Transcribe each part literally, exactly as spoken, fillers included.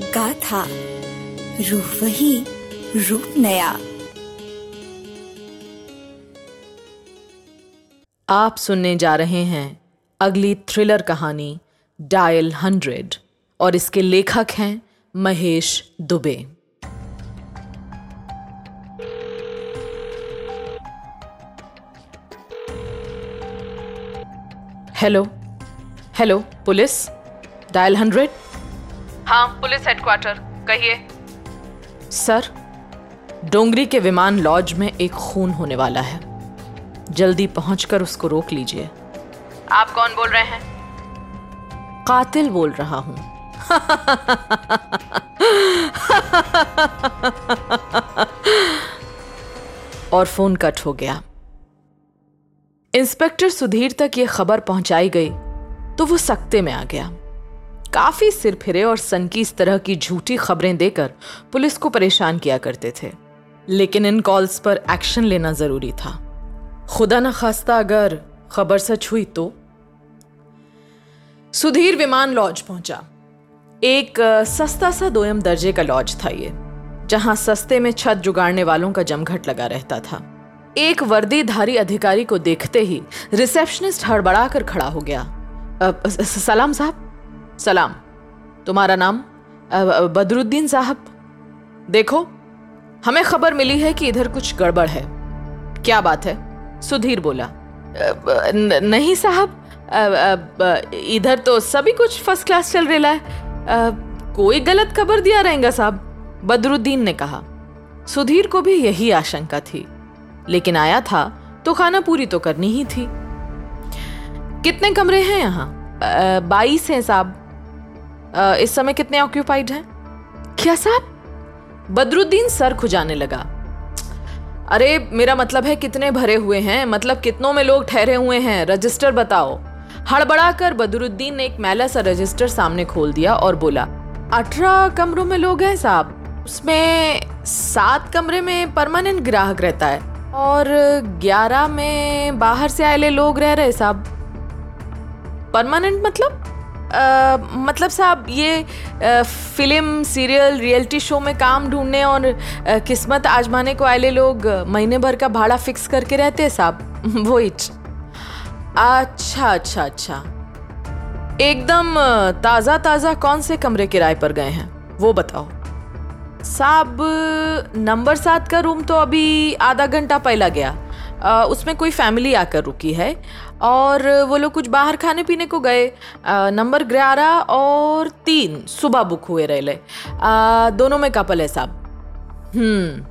गाथा, रूह वही, रूप नया। आप सुनने जा रहे हैं अगली थ्रिलर कहानी डायल हंड्रेड और इसके लेखक हैं Mahesh Dubey. Hello hello, police dial hundred. हाँ, पुलिस हेडक्वार्टर, कहिए। सर, डोंगरी के विमान लॉज में एक खून होने वाला है, जल्दी पहुंचकर उसको रोक लीजिए। आप कौन बोल रहे हैं? कातिल बोल रहा हूं। और फोन कट हो गया। इंस्पेक्टर सुधीर तक ये खबर पहुंचाई गई तो वो सख्ते में आ गया। काफी सिर फिरे और सनकी इस तरह की झूठी खबरें देकर पुलिस को परेशान किया करते थे, लेकिन इन कॉल्स पर एक्शन लेना जरूरी था। खुदा न खास्ता अगर खबर सच हुई तो। सुधीर विमान लॉज पहुंचा। एक सस्ता सा दोयम दर्जे का लॉज था ये, जहां सस्ते में छत जुगाड़ने वालों का जमघट लगा रहता था। एक वर्दीधारी अधिकारी को देखते ही रिसेप्शनिस्ट हड़बड़ा कर खड़ा हो गया। सलाम साहब। सलाम। तुम्हारा नाम? बदरुद्दीन साहब। देखो, हमें खबर मिली है कि इधर कुछ गड़बड़ है। क्या बात है? सुधीर बोला। नहीं साहब, इधर तो सभी कुछ फर्स्ट क्लास चल रहा है, कोई गलत खबर दिया रहेगा साहब, बदरुद्दीन ने कहा। सुधीर को भी यही आशंका थी, लेकिन आया था तो खाना पूरी तो करनी ही थी। कितने कमरे हैं यहाँ? बाईस हैं साहब। इस समय कितने ऑक्यूपाइड हैं? क्या साहब? बदरुद्दीन सर खुजाने लगा। अरे मेरा मतलब है कितने भरे हुए हैं, मतलब कितनों में लोग ठहरे हुए हैं, रजिस्टर बताओ। हड़बड़ा कर बदरुद्दीन ने एक मैला सा रजिस्टर सामने खोल दिया और बोला, अठारह कमरों में लोग हैं साहब। उसमें सात कमरे में परमानेंट ग्राहक रहता है और ग्यारह में बाहर से आए लोग रह रहे साहब। परमानेंट मतलब? आ, मतलब साहब ये आ, फिल्म, सीरियल, रियलिटी शो में काम ढूंढने और आ, किस्मत आजमाने को आए लोग महीने भर का भाड़ा फिक्स करके रहते हैं साहब, वो इच। अच्छा अच्छा अच्छा। एकदम ताज़ा ताज़ा कौन से कमरे किराए पर गए हैं वो बताओ साहब। नंबर सात का रूम तो अभी आधा घंटा पहला गया, आ, उसमें कोई फैमिली आकर रुकी है और वो लोग कुछ बाहर खाने पीने को गए। आ, नंबर ग्यारह और तीन सुबह बुक हुए रहे, आ, दोनों में कपल है साहब। हम्म,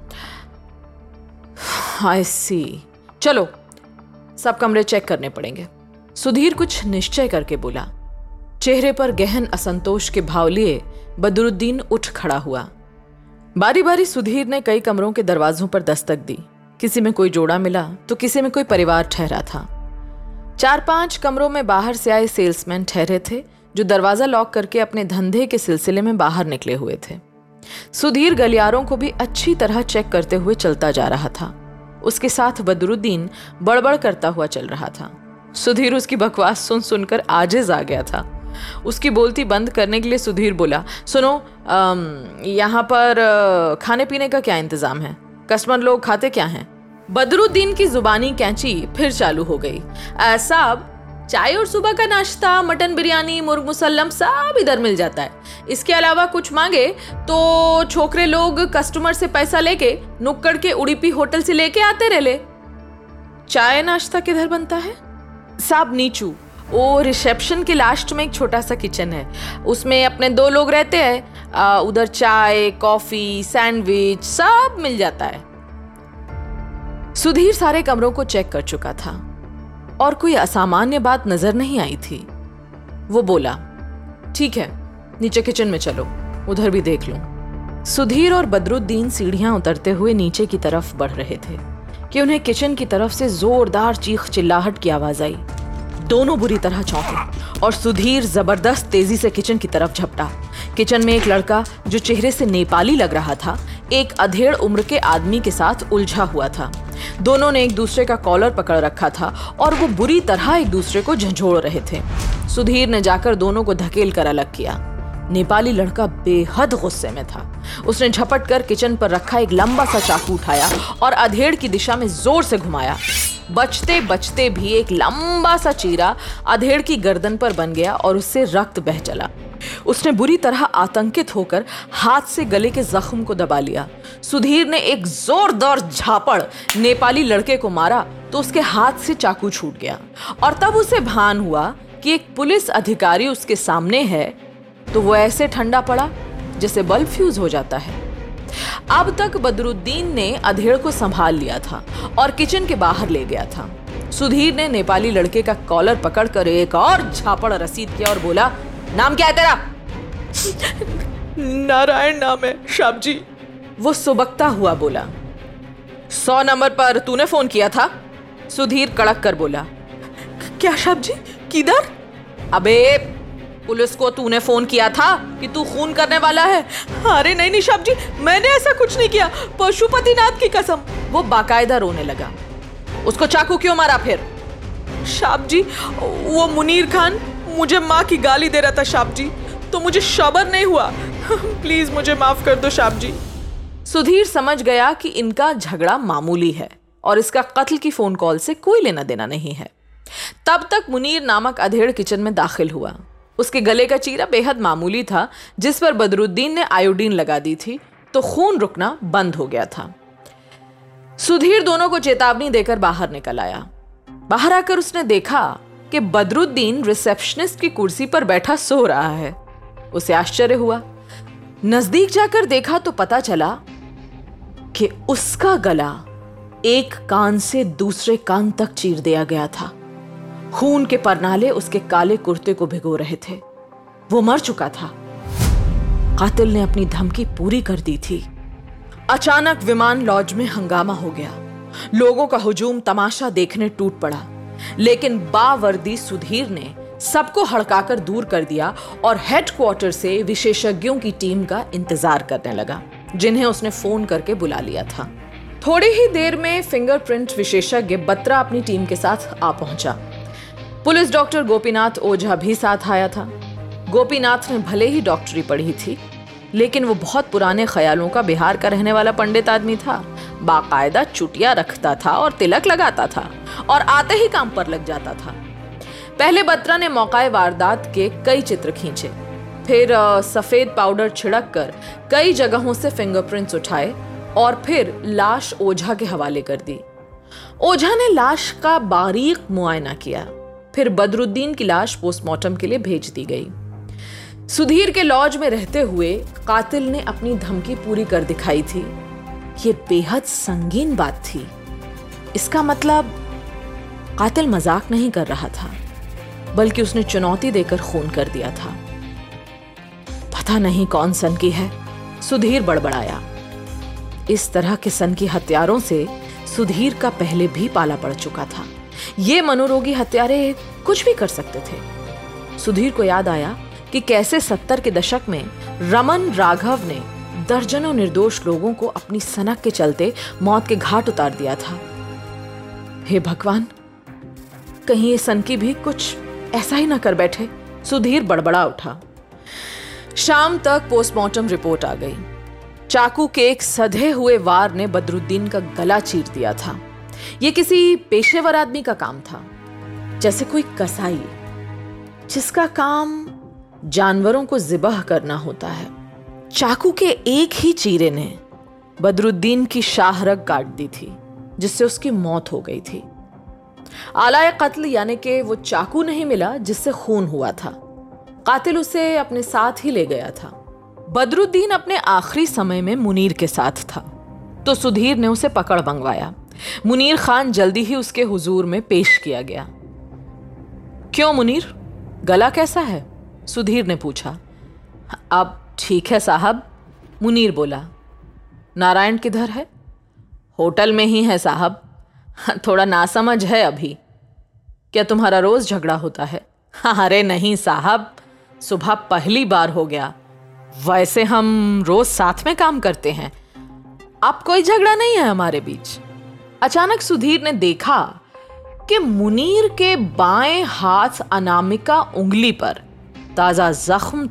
आई सी। चलो सब कमरे चेक करने पड़ेंगे, सुधीर कुछ निश्चय करके बोला। चेहरे पर गहन असंतोष के भाव लिए बदरुद्दीन उठ खड़ा हुआ। बारी बारी सुधीर ने कई कमरों के दरवाजों पर दस्तक दी। किसी में कोई जोड़ा मिला तो किसी में कोई परिवार ठहरा था। चार पांच कमरों में बाहर से आए सेल्समैन ठहरे थे, जो दरवाजा लॉक करके अपने धंधे के सिलसिले में बाहर निकले हुए थे। सुधीर गलियारों को भी अच्छी तरह चेक करते हुए चलता जा रहा था। उसके साथ बदरुद्दीन बड़बड़ करता हुआ चल रहा था। सुधीर उसकी बकवास सुन सुनकर आजिज आ गया था। उसकी बोलती बंद करने के लिए सुधीर बोला, सुनो, यहाँ पर खाने पीने का क्या इंतजाम है? कस्टमर लोग खाते क्या हैं? बदरुद्दीन की जुबानी कैंची फिर चालू हो गई। साहब, चाय और सुबह का नाश्ता, मटन बिरयानी, मुर्ग मुसल्लम सब इधर मिल जाता है। इसके अलावा कुछ मांगे तो छोकरे लोग कस्टमर से पैसा लेके नुक्कड़ के उड़ीपी होटल से लेके आते रहे। चाय नाश्ता किधर बनता है? साहब नीचू, वो रिसेप्शन के लास्ट में एक छोटा सा किचन है, उसमें अपने दो लोग रहते हैं। उधर चाय, कॉफी, सैंडविच सब मिल जाता है। सुधीर सारे कमरों को चेक कर चुका था और कोई असामान्य बात नजर नहीं आई थी। वो बोला, ठीक है, नीचे किचन में चलो, उधर भी देख लो। सुधीर और बदरुद्दीन सीढ़ियां उतरते हुए नीचे की तरफ बढ़ रहे थे कि उन्हें किचन की तरफ से जोरदार चीख चिल्लाहट की आवाज आई। दोनों बुरी तरह चौंके और सुधीर जबरदस्त तेजी से किचन की तरफ झपटा। किचन में एक लड़का जो चेहरे से नेपाली लग रहा था, एक अधेड़ उम्र के आदमी के साथ उलझा हुआ था। दोनों ने एक दूसरे का कॉलर पकड़ रखा था और वो बुरी तरह एक दूसरे को झंझोड़ रहे थे। सुधीर ने जाकर दोनों को धकेल कर अलग किया। नेपाली लड़का बेहद गुस्से में था। उसने झपट कर किचन पर रखा एक लंबा सा चाकू उठाया और अधेड़ की दिशा में जोर से घुमाया। बचते बचते भी एक लंबा सा चीरा अधेड़ की गर्दन पर बन गया और उससे रक्त बह चला। उसने बुरी तरह आतंकित होकर हाथ से गले के जख्म को दबा लिया। सुधीर ने एक जोरदार झापड़ नेपाली लड़के को मारा तो उसके हाथ से चाकू छूट गया और तब उसे भान हुआ कि एक पुलिस अधिकारी उसके सामने है, तो वो ऐसे ठंडा पड़ा जैसे बल्ब फ्यूज हो जाता है। अब तक बदरुद्दीन ने अधेड़ को संभाल लिया था और किचन के बाहर ले गया था। सुधीर ने नेपाली लड़के का कॉलर पकड़कर एक और झापड़ रसीद किया और बोला, नाम क्या है तेरा? नारायण नाम है साहब जी। वो सुबकता हुआ बोला। सौ नंबर पर तूने फोन किया था? सुधीर कड़क कर बोला। क्या साहब जी, किधर? अबे पुलिस को तूने फोन किया था कि तू खून करने वाला है? अरे नहीं नहीं साहब जी, मैंने ऐसा कुछ नहीं किया, पशुपतिनाथ की कसम। वो बाकायदा रोने लगा। उसको चाकू क्यों मारा फिर? साहब जी, वो मुनीर खान मुझे माँ की गाली दे रहा था साहब जी, तो मुझे सब्र नहीं हुआ। प्लीज मुझे माफ कर दो साहब जी। सुधीर समझ गया कि इनका झगड़ा मामूली है और इसका कत्ल की फोन कॉल से कोई लेना देना नहीं है। तब तक मुनीर नामक अधेड़ किचन में दाखिल हुआ। उसके गले का चीरा बेहद मामूली था, जिस पर बदरुद्दीन ने आयोडीन लगा दी थी, तो खून रुकना बंद हो गया था। सुधीर दोनों को चेतावनी देकर बाहर निकल आया। बाहर आकर उसने देखा कि बदरुद्दीन रिसेप्शनिस्ट की कुर्सी पर बैठा सो रहा है। उसे आश्चर्य हुआ। नजदीक जाकर देखा तो पता चला कि उसका गला एक कान से दूसरे कान तक चीर दिया गया था। खून के परनाले उसके काले कुर्ते को भिगो रहे थे। वो मर चुका था। कातिल ने अपनी धमकी पूरी कर दी थी। अचानक विमान लॉज में हंगामा हो गया। लोगों का हुजूम तमाशा देखने टूट पड़ा, लेकिन बावर्दी सुधीर ने सबको हड़काकर दूर कर दिया और हेडक्वार्टर से विशेषज्ञों की टीम का इंतजार करने लगा, जिन्हें उसने फोन करके बुला लिया था। थोड़ी ही देर में फिंगरप्रिंट विशेषज्ञ बत्रा अपनी टीम के साथ आ पहुंचा। पुलिस डॉक्टर गोपीनाथ ओझा भी साथ आया था। गोपीनाथ ने भले ही डॉक्टरी पढ़ी थी, लेकिन वो बहुत पुराने ख्यालों का बिहार का रहने वाला पंडित आदमी था। बाकायदा चुटिया रखता था और तिलक लगाता था और आते ही काम पर लग जाता था। पहले बत्रा ने मौकाए वारदात के कई चित्र खींचे, फिर सफेद पाउडर छिड़क कर कई जगहों से फिंगरप्रिंट्स उठाए और फिर लाश ओझा के हवाले कर दी। ओझा ने लाश का बारीक मुआयना किया, फिर बदरुद्दीन की लाश पोस्टमार्टम के लिए भेज दी गई। सुधीर के लॉज में रहते हुए कातिल ने अपनी धमकी पूरी कर दिखाई थी। ये बेहद संगीन बात थी। इसका मतलब कातिल मजाक नहीं कर रहा था, बल्कि उसने चुनौती देकर खून कर दिया था। पता नहीं कौन सनकी है, सुधीर बड़बड़ाया। इस तरह के सनकी हत्यारों से सुधीर का पहले भी पाला पड़ चुका था। ये मनोरोगी हत्यारे कुछ भी कर सकते थे। सुधीर को याद आया कि कैसे सत्तर के दशक में रमन राघव ने दर्जनों निर्दोष लोगों को अपनी सनक के चलते मौत के घाट उतार दिया था। हे भगवान, कहीं ये सनकी भी कुछ ऐसा ही ना कर बैठे। सुधीर बड़बड़ा उठा। शाम तक पोस्टमार्टम रिपोर्ट आ गई। चाकू के एक सधे हुए वार ने बदरुद्दीन का गला चीर दिया था। यह किसी पेशेवर आदमी का काम था, जैसे कोई कसाई जिसका काम जानवरों को ज़िबह करना होता है। चाकू के एक ही चीरे ने बदरुद्दीन की शाहरग काट दी थी, जिससे उसकी मौत हो गई थी। आलाए कत्ल यानी कि वो चाकू नहीं मिला जिससे खून हुआ था। कातिल उसे अपने साथ ही ले गया था। बदरुद्दीन अपने आखिरी समय में मुनीर के साथ था, तो सुधीर ने उसे पकड़ मंगवाया। मुनीर खान जल्दी ही उसके हुजूर में पेश किया गया। क्यों मुनीर, गला कैसा है? सुधीर ने पूछा। अब ठीक है साहब, मुनीर बोला। नारायण किधर है? होटल में ही है साहब, थोड़ा नासमझ है अभी। क्या तुम्हारा रोज झगड़ा होता है? अरे नहीं साहब, सुबह पहली बार हो गया। वैसे हम रोज साथ में काम करते हैं, अब कोई झगड़ा नहीं है हमारे बीच। अचानक सुधीर ने देखा कि मुनीर के बाएं हाथ अनामिका उंगली पर ताजा जख्म था।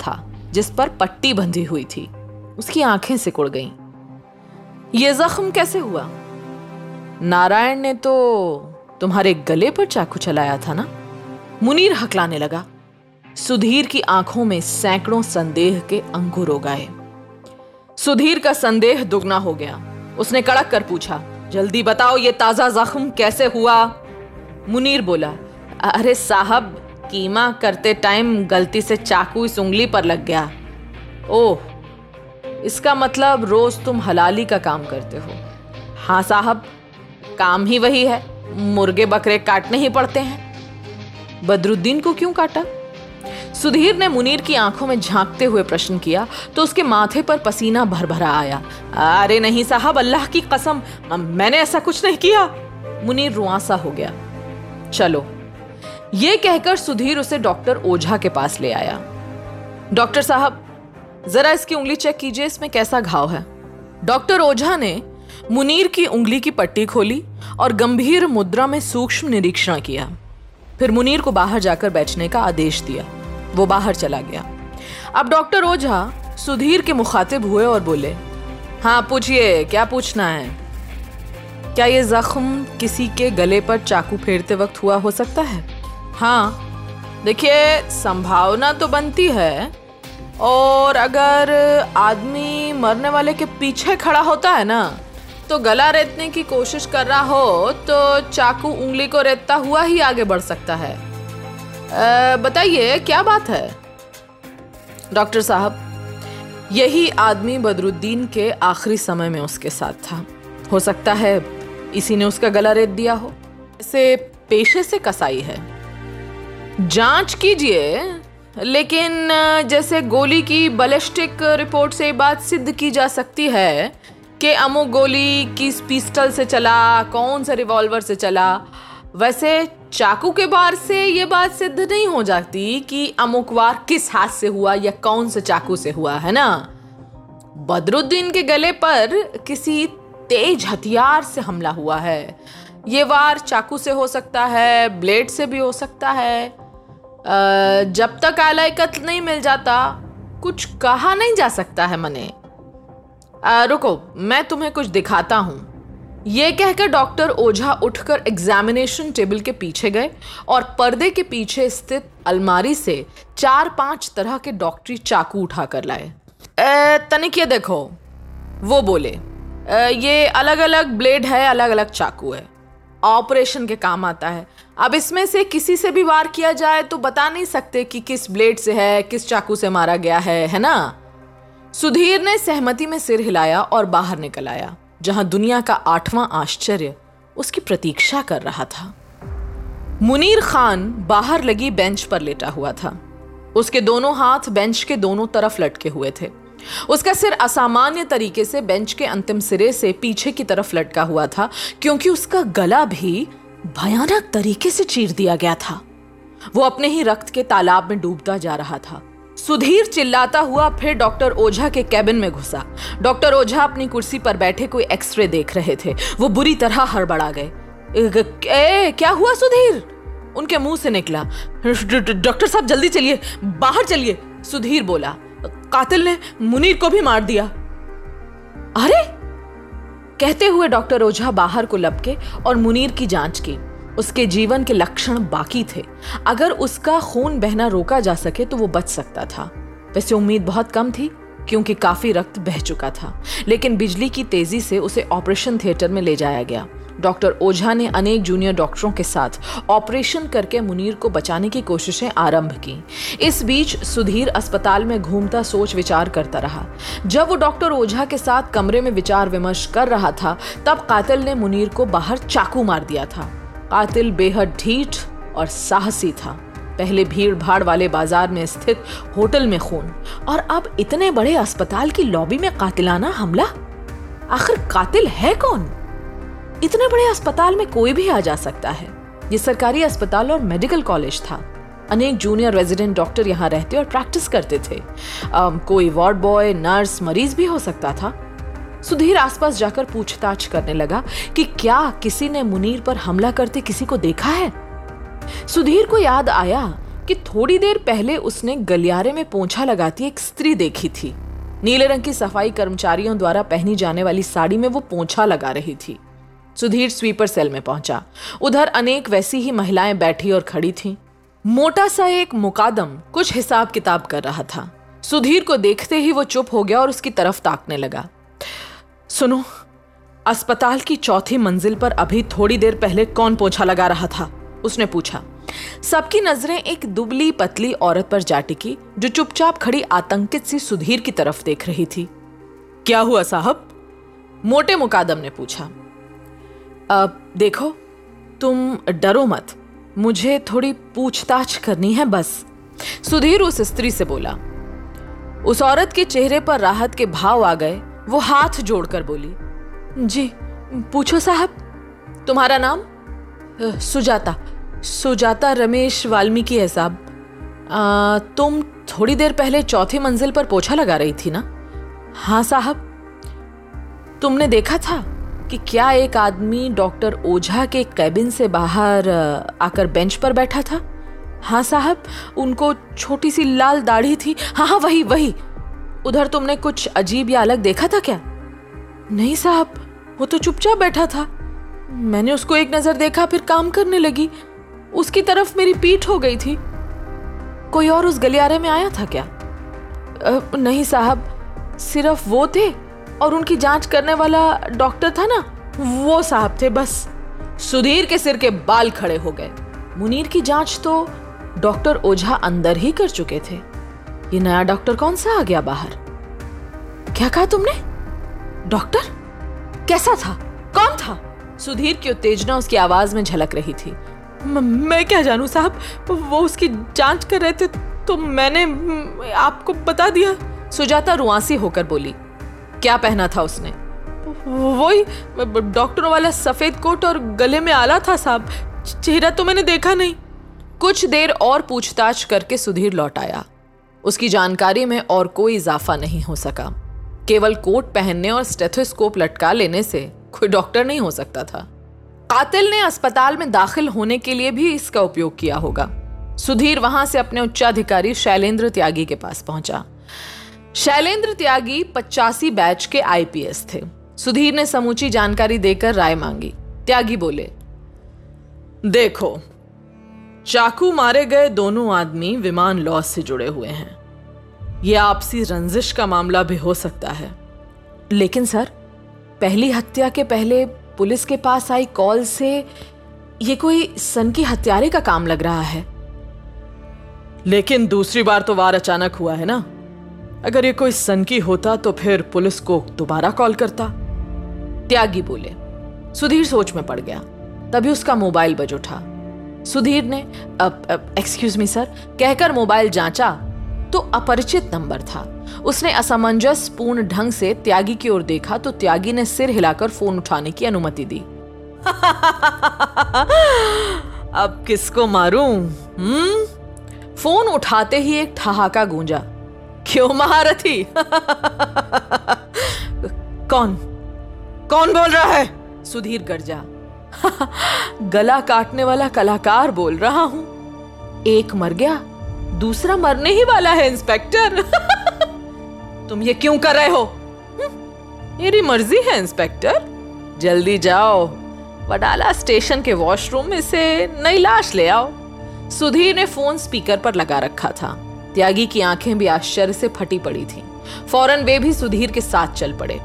जिस पर पट्टी बंधी हुई थी। उसकी आंखें सिकुड़ गईं। ये जख्म कैसे हुआ? नारायण ने तो तुम्हारे गले पर चाकू चलाया था ना? मुनीर हकलाने लगा। सुधीर की आंखों में सैकड़ों संदेह के अंकुर उगाए। सुधीर का संदेह दुगना हो गया। उसने कड़क कर पूछा, जल्दी बताओ ये ताजा जख्म कैसे हुआ? मुनीर बोला, अरे साहब, कीमा करते टाइम गलती से चाकू इस उंगली पर लग गया। ओह, इसका मतलब रोज तुम हलाली का काम करते हो? हाँ साहब, काम ही वही है, मुर्गे बकरे काटने ही पड़ते हैं। बदरुद्दीन को क्यों काटा? सुधीर ने मुनीर की आंखों में झांकते हुए प्रश्न किया तो उसके माथे पर पसीना भरभरा आया। अरे नहीं साहब, अल्लाह की कसम, मैंने ऐसा कुछ नहीं किया। मुनीर रुआंसा हो गया। चलो, ये कहकर सुधीर उसे डॉक्टर ओझा के पास ले आया। डॉक्टर साहब, जरा इसकी उंगली चेक कीजिए, इसमें कैसा घाव है। डॉक्टर ओझा ने मुनीर की उंगली की पट्टी खोली और गंभीर मुद्रा में सूक्ष्म निरीक्षण किया। फिर मुनीर को बाहर जाकर बैठने का आदेश दिया। वो बाहर चला गया। अब डॉक्टर ओझा सुधीर के मुखातिब हुए और बोले, हाँ पूछिए, क्या पूछना है? क्या ये जख्म किसी के गले पर चाकू फेरते वक्त हुआ हो सकता है? हाँ, देखिए, संभावना तो बनती है, और अगर आदमी मरने वाले के पीछे खड़ा होता है ना, तो गला रेतने की कोशिश कर रहा हो तो चाकू उंगली को रेतता हुआ ही आगे बढ़ सकता है। बताइए क्या बात है? डॉक्टर साहब, यही आदमी बदरुद्दीन के आखिरी समय में उसके साथ था। हो सकता है इसी ने उसका गला रेत दिया हो। इसे पेशे से कसाई है। जांच कीजिए, लेकिन जैसे गोली की बैलिस्टिक रिपोर्ट से बात सिद्ध की जा सकती है कि अमुक गोली किस पिस्टल से चला, कौन से रिवॉल्वर से चला, वैसे चाकू के बार से ये बात सिद्ध नहीं हो जाती कि अमुक वार किस हाथ से हुआ या कौन से चाकू से हुआ, है ना? बदरुद्दीन के गले पर किसी तेज हथियार से हमला हुआ है। ये वार चाकू से हो सकता है, ब्लेड से भी हो सकता है। जब तक आला कत्ल नहीं मिल जाता कुछ कहा नहीं जा सकता है। मने आ, रुको, मैं तुम्हें कुछ दिखाता हूं। ये कहकर डॉक्टर ओझा उठकर एग्जामिनेशन टेबल के पीछे गए और पर्दे के पीछे स्थित अलमारी से चार पांच तरह के डॉक्टरी चाकू उठा कर लाए। तनिक ये देखो, वो बोले, ए, ये अलग अलग ब्लेड है, अलग अलग चाकू है, ऑपरेशन के काम आता है। अब इसमें से किसी से भी वार किया जाए तो बता नहीं सकते कि किस ब्लेड से है, किस चाकू से मारा गया है, है ना? सुधीर ने सहमति में सिर हिलाया और बाहर निकल आया, जहां दुनिया का आठवां आश्चर्य उसकी प्रतीक्षा कर रहा था। मुनीर खान बाहर लगी बेंच पर लेटा हुआ था। उसके दोनों हाथ बेंच के दोनों तरफ लटके हुए थे। उसका सिर असामान्य तरीके से बेंच के अंतिम सिरे से पीछे की तरफ लटका हुआ था, क्योंकि उसका गला भी भयानक तरीके से चीर दिया गया था। वो अपने ही रक्त के तालाब में डूबता जा रहा था। सुधीर चिल्लाता हुआ फिर डॉक्टर ओझा के कैबिन में घुसा। डॉक्टर ओझा अपनी कुर्सी पर बैठे कोई एक्सरे देख रहे थे। वो बुरी तरह हड़बड़ा गए। ए, क्या हुआ सुधीर? उनके मुंह से निकला। डॉक्टर साहब जल्दी चलिए, बाहर चलिए। सुधीर बोला, कातिल ने मुनीर को भी मार दिया। अरे! कहते हुए डॉक्टर ओझा बाहर को लपके और मुनीर की जांच की। उसके जीवन के लक्षण बाकी थे। अगर उसका खून बहना रोका जा सके तो वो बच सकता था। वैसे उम्मीद बहुत कम थी, क्योंकि काफी रक्त बह चुका था। लेकिन बिजली की तेजी से उसे ऑपरेशन थिएटर में ले जाया गया। डॉक्टर ओझा ने अनेक जूनियर डॉक्टरों के साथ ऑपरेशन करके मुनीर को बचाने की कोशिशें आरंभ की। इस बीच सुधीर अस्पताल में घूमता सोच विचार करता रहा। जब वो डॉक्टर ओझा के साथ कमरे में विचार विमर्श कर रहा था, तब कातिल ने मुनीर को बाहर चाकू मार दिया था। कातिल बेहद ढीठ और साहसी था। पहले भीड़ भाड़ वाले बाजार में स्थित होटल में खून, और अब इतने बड़े अस्पताल की लॉबी में कातिलाना हमला। आखिर कातिल है कौन? इतने बड़े अस्पताल में कोई भी आ जा सकता है। ये सरकारी अस्पताल और मेडिकल कॉलेज था। अनेक जूनियर रेजिडेंट डॉक्टर यहाँ रहते और प्रैक्टिस करते थे। um, कोई वार्ड बॉय, नर्स, मरीज भी हो सकता था। सुधीर आसपास जाकर पूछताछ करने लगा कि क्या किसी ने मुनीर पर हमला करते किसी को देखा है। सुधीर को याद आया कि थोड़ी देर पहले उसने गलियारे में पोंछा लगाती एक स्त्री देखी थी। नीले रंग की सफाई कर्मचारियों द्वारा पहनी जाने वाली साड़ी में वो पोंछा लगा रही थी। सुधीर स्वीपर सेल में पहुंचा। उधर अनेक वैसी ही महिलाएं बैठी और खड़ी थीं। मोटा सा एक मुकादम कुछ हिसाब किताब कर रहा था। सुधीर को देखते ही वो चुप हो गया और उसकी तरफ ताकने लगा। सुनो, अस्पताल की चौथी मंजिल पर अभी थोड़ी देर पहले कौन पोंछा लगा रहा था? उसने पूछा। सबकी नजरें एक दुबली पतली औरत पर जा टिकी जो चुपचाप खड़ी आतंकित सी सुधीर की तरफ देख रही थी। क्या हुआ साहब? मोटे मुकादम ने पूछा। अब देखो, तुम डरो मत, मुझे थोड़ी पूछताछ करनी है बस, सुधीर उस स्त्री से बोला। उस औरत के चेहरे पर राहत के भाव आ गए। वो हाथ जोड़कर बोली, जी पूछो साहब। तुम्हारा नाम? सुजाता। सुजाता रमेश वाल्मीकि है साहब। आ, तुम थोड़ी देर पहले चौथी मंजिल पर पोछा लगा रही थी ना? हाँ साहब। तुमने देखा था कि क्या एक आदमी डॉक्टर ओझा के कैबिन से बाहर आकर बेंच पर बैठा था? हाँ साहब। उनको छोटी सी लाल दाढ़ी थी। हाँ हाँ वही वही। उधर तुमने कुछ अजीब या अलग देखा था क्या? नहीं साहब, वो तो चुपचाप बैठा था। मैंने उसको एक नजर देखा, फिर काम करने लगी। उसकी तरफ मेरी पीठ हो गई थी। कोई और उस गलियारे में आया था क्या? आ, नहीं साहब, सिर्फ वो थे और उनकी जांच करने वाला डॉक्टर था ना, वो साहब थे बस। सुधीर के सिर के बाल खड़े हो गए। मुनीर की जांच तो डॉक्टर ओझा अंदर ही कर चुके थे। ये नया डॉक्टर कौन सा आ गया बाहर? क्या कहा तुमने? डॉक्टर कैसा था? कौन था? सुधीर की उत्तेजना उसकी आवाज में झलक रही थी। मैं क्या जानूं साहब, वो उसकी जांच कर रहे थे तो मैंने आपको बता दिया। सुजाता रुआंसी होकर बोली। क्या पहना था उसने? वही डॉक्टरों वाला सफेद कोट और गले में आला था साहब। चेहरा तो मैंने देखा नहीं। कुछ देर और पूछताछ करके सुधीर लौट आया। उसकी जानकारी में और कोई इजाफा नहीं हो सका। केवल कोट पहनने और स्टेथोस्कोप लटका लेने से कोई डॉक्टर नहीं हो सकता था। कातिल ने अस्पताल में दाखिल होने के लिए भी इसका उपयोग किया होगा। सुधीर वहां से अपने उच्चाधिकारी शैलेंद्र त्यागी के पास पहुंचा। शैलेंद्र त्यागी पचासी बैच के आईपीएस थे। सुधीर ने समूची जानकारी देकर राय मांगी। त्यागी बोले, देखो, चाकू मारे गए दोनों आदमी विमान लॉस से जुड़े हुए हैं। यह आपसी रंजिश का मामला भी हो सकता है। लेकिन सर, पहली हत्या के पहले पुलिस के पास आई कॉल से यह कोई सन की हत्यारे का काम लग रहा है। लेकिन दूसरी बार तो वार अचानक हुआ है ना। अगर ये कोई सनकी होता तो फिर पुलिस को दोबारा कॉल करता। त्यागी बोले। सुधीर सोच में पड़ गया। तभी उसका मोबाइल बज उठा। सुधीर ने अब एक्सक्यूज मी सर कहकर मोबाइल जांचा तो अपरिचित नंबर था। उसने असमंजस पूर्ण ढंग से त्यागी की ओर देखा तो त्यागी ने सिर हिलाकर फोन उठाने की अनुमति दी। अब किसको मारूं? हम्म फोन उठाते ही एक ठहाका गूंजा। क्यों महारथी? कौन कौन बोल रहा है? सुधीर गर्जा। गला काटने वाला कलाकार बोल रहा हूं। एक मर गया, दूसरा मरने ही वाला है इंस्पेक्टर। तुम ये क्यों कर रहे हो? मेरी मर्जी है इंस्पेक्टर। जल्दी जाओ, वडाला स्टेशन के वॉशरूम में से नई लाश ले आओ। सुधीर ने फोन स्पीकर पर लगा रखा था। त्यागी की आंखें भी आश्चर्य से फटी पड़ी थीं। फौरन वे भी सुधीर के साथ चल पड़े।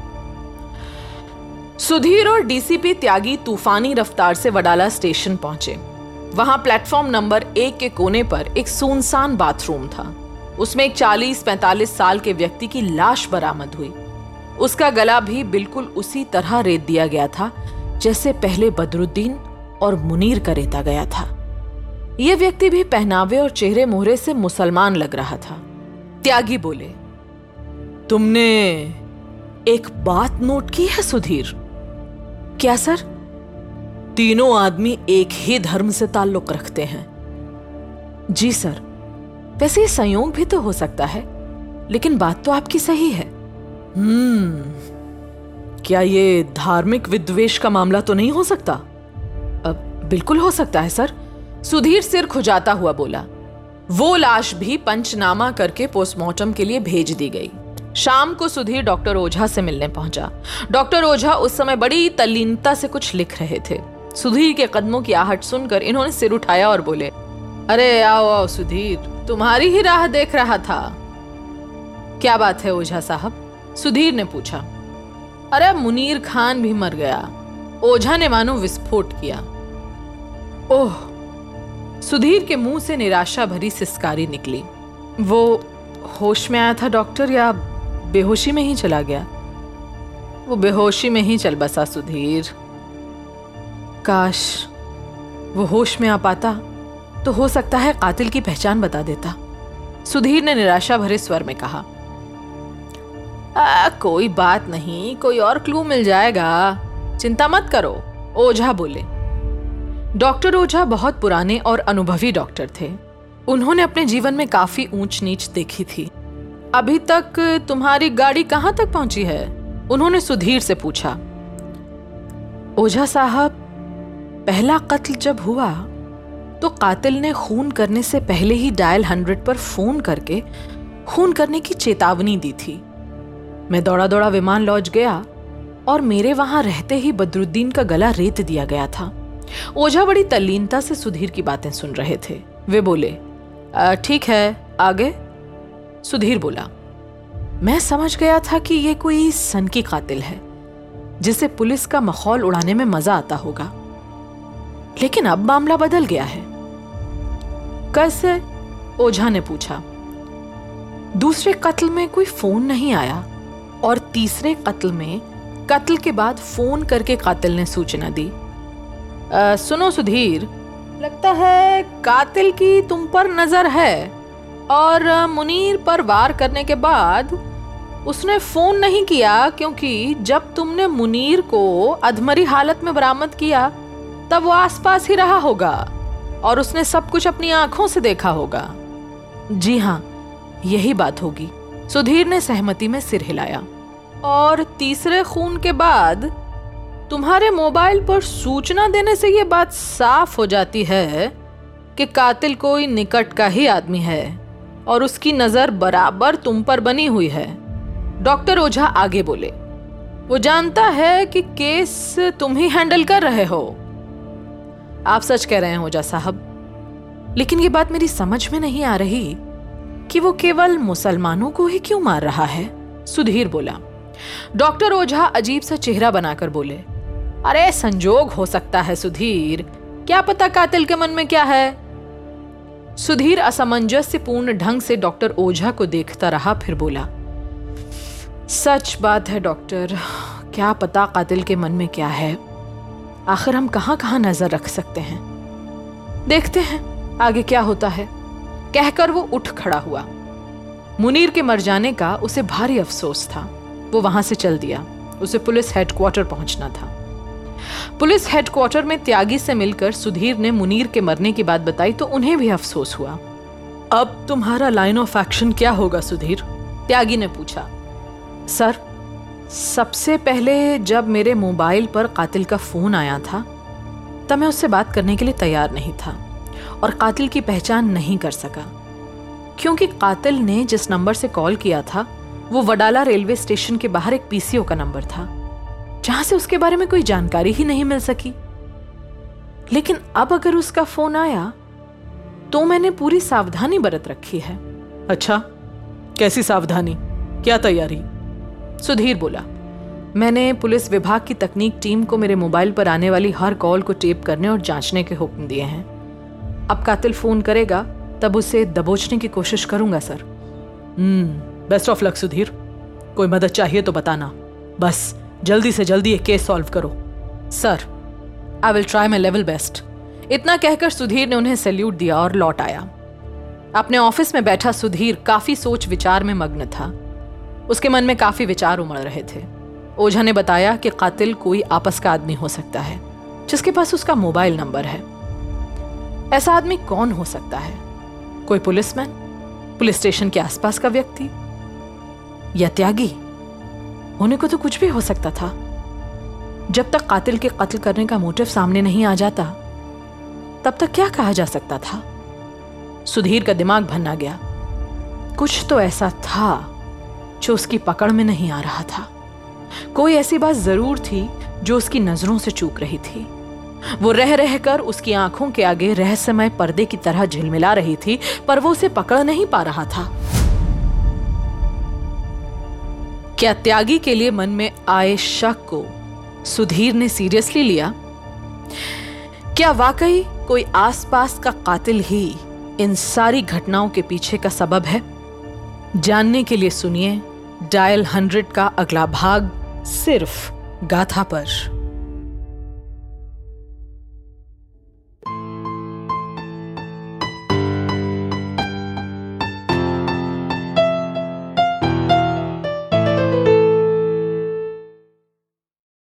सुधीर और डीसीपी त्यागी तूफानी रफ्तार से वडाला स्टेशन पहुंचे। वहां प्लेटफॉर्म नंबर एक के कोने पर एक सुनसान बाथरूम था। उसमें एक चालीस पैंतालीस साल के व्यक्ति की लाश बरामद हुई। उसका गला भी बिल्कुल उसी तरह रेत दिया गया था जैसे पहले बदरुद्दीन और मुनीर का रेता गया था। यह व्यक्ति भी पहनावे और चेहरे मोहरे से मुसलमान लग रहा था। त्यागी बोले, तुमने एक बात नोट की है सुधीर? क्या सर? तीनों आदमी एक ही धर्म से ताल्लुक रखते हैं। जी सर। वैसे ये संयोग भी तो हो सकता है, लेकिन बात तो आपकी सही है। हम्म क्या ये धार्मिक विद्वेष का मामला तो नहीं हो सकता? अब बिल्कुल हो सकता है सर। सुधीर सिर खुजाता हुआ बोला। वो लाश भी पंचनामा करके पोस्टमार्टम के लिए भेज दी गई। शाम को सुधीर डॉक्टर ओझा से मिलने पहुंचा। डॉक्टर ओझा उस समय बड़ी तल्लीनता से कुछ लिख रहे थे। सुधीर के कदमों की आहट सुनकर इन्होंने सिर उठाया और बोले, अरे आओ आओ सुधीर, तुम्हारी ही राह देख रहा था। क्या बात है ओझा साहब? सुधीर ने पूछा। अरे मुनीर खान भी मर गया। ओझा ने मानो विस्फोट किया। ओह! सुधीर के मुंह से निराशा भरी सिसकारी निकली। वो होश में आया था डॉक्टर, या बेहोशी में ही चला गया? वो बेहोशी में ही चल बसा सुधीर। काश वो होश में आ पाता तो हो सकता है कातिल की पहचान बता देता। सुधीर ने निराशा भरे स्वर में कहा। आ, कोई बात नहीं, कोई और क्लू मिल जाएगा, चिंता मत करो, ओझा बोले। डॉक्टर ओझा बहुत पुराने और अनुभवी डॉक्टर थे। उन्होंने अपने जीवन में काफी ऊंच नीच देखी थी। अभी तक तुम्हारी गाड़ी कहां तक पहुंची है? उन्होंने सुधीर से पूछा। ओझा साहब, पहला कत्ल जब हुआ तो कातिल ने खून करने से पहले ही डायल हंड्रेड पर फोन करके खून करने की चेतावनी दी थी। मैं दौड़ा दौड़ा विमान लॉज गया और मेरे वहां रहते ही बदरुद्दीन का गला रेत दिया गया था। ओझा बड़ी तल्लीनता से सुधीर की बातें सुन रहे थे। वे बोले, ठीक है, आगे? सुधीर बोला, मैं समझ गया था कि यह कोई सनकी कातिल है जिसे पुलिस का मखौल उड़ाने में मजा आता होगा, लेकिन अब मामला बदल गया है। कैसे? ओझा ने पूछा। दूसरे कत्ल में कोई फोन नहीं आया और तीसरे कत्ल में कत्ल के बाद फोन करके कातिल ने सूचना दी। आ, सुनो सुधीर, लगता है कातिल की तुम पर नजर है और मुनीर पर वार करने के बाद उसने फोन नहीं किया, क्योंकि जब तुमने मुनीर को अधमरी हालत में बरामद किया तब वो आसपास ही रहा होगा और उसने सब कुछ अपनी आंखों से देखा होगा। जी हाँ, यही बात होगी। सुधीर ने सहमति में सिर हिलाया। और तीसरे खून के बाद तुम्हारे मोबाइल पर सूचना देने से यह बात साफ हो जाती है कि कातिल कोई निकट का ही आदमी है और उसकी नजर बराबर तुम पर बनी हुई है। डॉक्टर ओझा आगे बोले, वो जानता है कि केस तुम ही हैंडल कर रहे हो। आप सच कह रहे हैं ओझा साहब, लेकिन ये बात मेरी समझ में नहीं आ रही कि वो केवल मुसलमानों को ही क्यों मार रहा है। सुधीर बोला। डॉक्टर ओझा अजीब सा चेहरा बनाकर बोले, अरे संजोग हो सकता है सुधीर, क्या पता कातिल के मन में क्या है। सुधीर असमंजस्यपूर्ण ढंग से डॉक्टर ओझा को देखता रहा, फिर बोला, सच बात है डॉक्टर, क्या पता कातिल के मन में क्या है। आखिर हम कहां कहां नजर रख सकते हैं। देखते हैं आगे क्या होता है। कहकर वो उठ खड़ा हुआ। मुनीर के मर जाने का उसे भारी अफसोस था। वो वहां से चल दिया। उसे पुलिस हेडक्वार्टर पहुंचना था। पुलिस हेडक्वार्टर में त्यागी से मिलकर सुधीर ने मुनीर के मरने की बात बताई तो उन्हें भी अफसोस हुआ। अब तुम्हारा लाइन ऑफ एक्शन क्या होगा सुधीर? त्यागी ने पूछा। सर, सबसे पहले जब मेरे मोबाइल पर कातिल का फोन आया था तब मैं उससे बात करने के लिए तैयार नहीं था और कातिल की पहचान नहीं कर सका, क्योंकि कातिल ने जिस नंबर से कॉल किया था वो वडाला रेलवे स्टेशन के बाहर एक पीसीओ का नंबर था, जहां से उसके बारे में कोई जानकारी ही नहीं मिल सकी। लेकिन अब अगर उसका फोन आया तो मैंने पूरी सावधानी बरत रखी है। अच्छा, कैसी सावधानी, क्या तैयारी? सुधीर बोला, मैंने पुलिस विभाग की तकनीक टीम को मेरे मोबाइल पर आने वाली हर कॉल को टेप करने और जांचने के हुक्म दिए हैं। अब कातिल फोन करेगा तब उसे दबोचने की कोशिश करूंगा sir. Hmm best of luck Sudhir, कोई मदद चाहिए तो बताना, बस जल्दी से जल्दी ये केस सॉल्व करो। Sir, I will try my level best. इतना कहकर सुधीर ने उन्हें सैल्यूट दिया और लौट आया। अपने ऑफिस में बैठा सुधीर काफी सोच विचार में मग्न था। उसके मन में काफी विचार उमड़ रहे थे। ओझा ने बताया कि कातिल कोई आपस का आदमी हो सकता है जिसके पास उसका मोबाइल नंबर है। ऐसा आदमी कौन हो सकता है? कोई पुलिसमैन, पुलिस स्टेशन के आसपास का व्यक्ति, या त्यागी? होने को तो कुछ भी हो सकता था। जब तक कातिल के कत्ल करने का मोटिव सामने नहीं आ जाता तब तक क्या कहा जा सकता था? सुधीर का दिमाग भन्ना गया। कुछ तो ऐसा था जो उसकी पकड़ में नहीं आ रहा था। कोई ऐसी बात जरूर थी जो उसकी नजरों से चूक रही थी। वो रह रहकर उसकी आंखों के आगे रहस्यमय पर्दे की तरह झिलमिला रही थी, पर वो उसे पकड़ नहीं पा रहा था। क्या त्यागी के लिए मन में आए शक को सुधीर ने सीरियसली लिया? क्या वाकई कोई आसपास का कातिल ही इन सारी घटनाओं के पीछे का सबब है? जानने के लिए सुनिए डायल हंड्रेड का अगला भाग, सिर्फ गाथा पर।